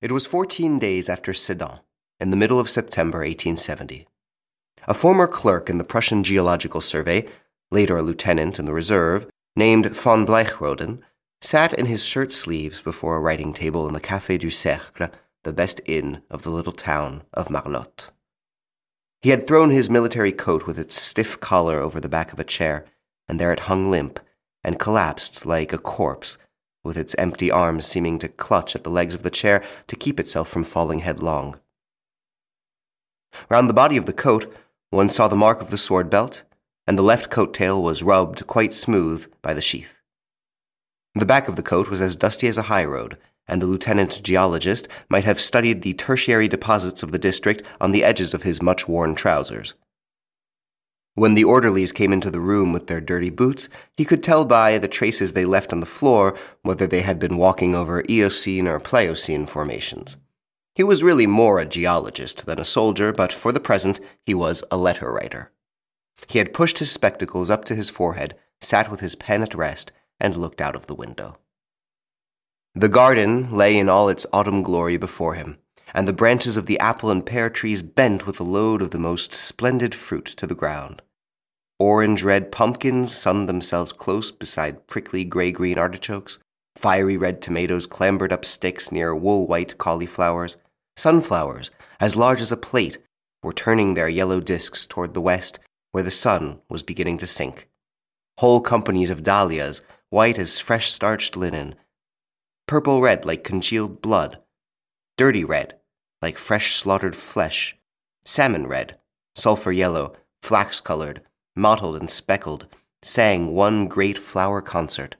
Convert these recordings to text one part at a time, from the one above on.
It was 14 days after Sedan, in the middle of September 1870. A former clerk in the Prussian Geological Survey, later a lieutenant in the reserve, named von Bleichroden, sat in his shirt sleeves before a writing table in the Café du Cercle, the best inn of the little town of Marlotte. He had thrown his military coat with its stiff collar over the back of a chair, and there it hung limp and collapsed like a corpse, with its empty arms seeming to clutch at the legs of the chair to keep itself from falling headlong. Round the body of the coat, one saw the mark of the sword belt, and the left coat tail was rubbed quite smooth by the sheath. The back of the coat was as dusty as a highroad, and the lieutenant geologist might have studied the tertiary deposits of the district on the edges of his much-worn trousers. When the orderlies came into the room with their dirty boots, he could tell by the traces they left on the floor whether they had been walking over Eocene or Pliocene formations. He was really more a geologist than a soldier, but for the present he was a letter writer. He had pushed his spectacles up to his forehead, sat with his pen at rest, and looked out of the window. The garden lay in all its autumn glory before him, and the branches of the apple and pear trees bent with a load of the most splendid fruit to the ground. Orange-red pumpkins sunned themselves close beside prickly gray-green artichokes. Fiery red tomatoes clambered up sticks near wool-white cauliflowers. Sunflowers, as large as a plate, were turning their yellow discs toward the west, where the sun was beginning to sink. Whole companies of dahlias, white as fresh-starched linen, purple-red like congealed blood, dirty red like fresh slaughtered flesh, salmon red, sulphur yellow, flax-colored, mottled and speckled, sang one great flower concert.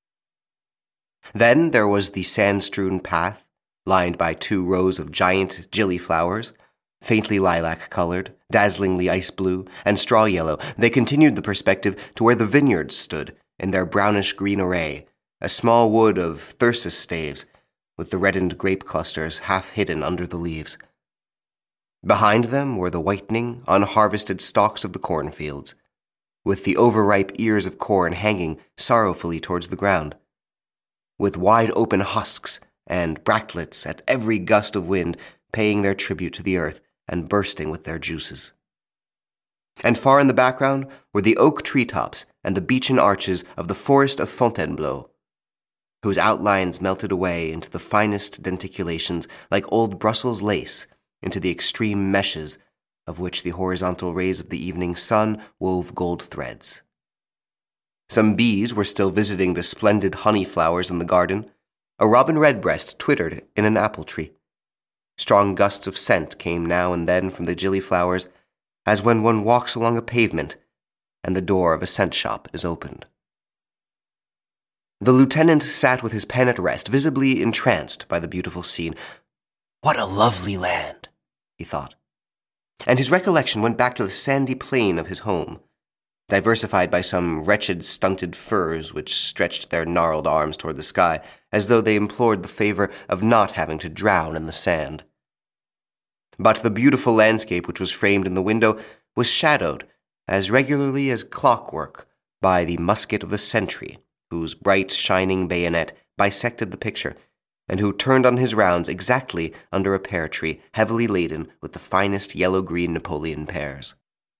Then there was the sand-strewn path, lined by 2 rows of giant gillyflowers, faintly lilac-colored, dazzlingly ice-blue, and straw-yellow. They continued the perspective to where the vineyards stood, in their brownish-green array, a small wood of thyrsus staves, with the reddened grape clusters half hidden under the leaves. Behind them were the whitening, unharvested stalks of the cornfields, with the overripe ears of corn hanging sorrowfully towards the ground, with wide-open husks and bractlets at every gust of wind paying their tribute to the earth and bursting with their juices. And far in the background were the oak treetops and the beechen arches of the forest of Fontainebleau, whose outlines melted away into the finest denticulations like old Brussels lace, into the extreme meshes of which the horizontal rays of the evening sun wove gold threads. Some bees were still visiting the splendid honey flowers in the garden. A robin redbreast twittered in an apple tree. Strong gusts of scent came now and then from the gillyflowers, as when one walks along a pavement and the door of a scent shop is opened. The lieutenant sat with his pen at rest, visibly entranced by the beautiful scene. What a lovely land, he thought. And his recollection went back to the sandy plain of his home, diversified by some wretched stunted firs which stretched their gnarled arms toward the sky, as though they implored the favor of not having to drown in the sand. But the beautiful landscape which was framed in the window was shadowed, as regularly as clockwork, by the musket of the sentry, whose bright, shining bayonet bisected the picture, and who turned on his rounds exactly under a pear tree heavily laden with the finest yellow-green Napoleon pears.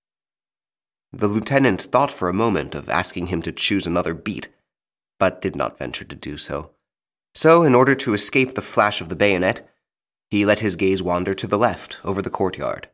The lieutenant thought for a moment of asking him to choose another beat, but did not venture to do so. So, in order to escape the flash of the bayonet, he let his gaze wander to the left, over the courtyard.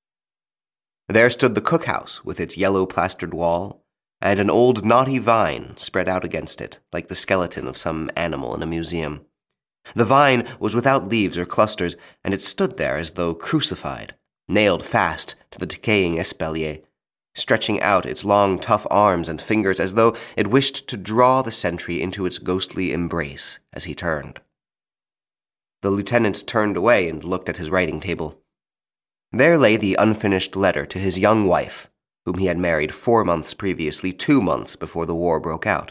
There stood the cookhouse with its yellow-plastered wall, and an old knotty vine spread out against it, like the skeleton of some animal in a museum. The vine was without leaves or clusters, and it stood there as though crucified, nailed fast to the decaying espalier, stretching out its long, tough arms and fingers as though it wished to draw the sentry into its ghostly embrace as he turned. The lieutenant turned away and looked at his writing table. There lay the unfinished letter to his young wife, whom he had married 4 months previously, 2 months before the war broke out.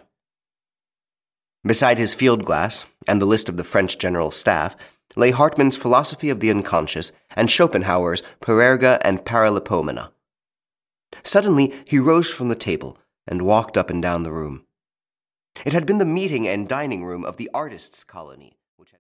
Beside his field glass and the list of the French general staff lay Hartmann's Philosophy of the Unconscious and Schopenhauer's Parerga and Paralipomena. Suddenly he rose from the table and walked up and down the room. It had been the meeting and dining room of the artists' colony,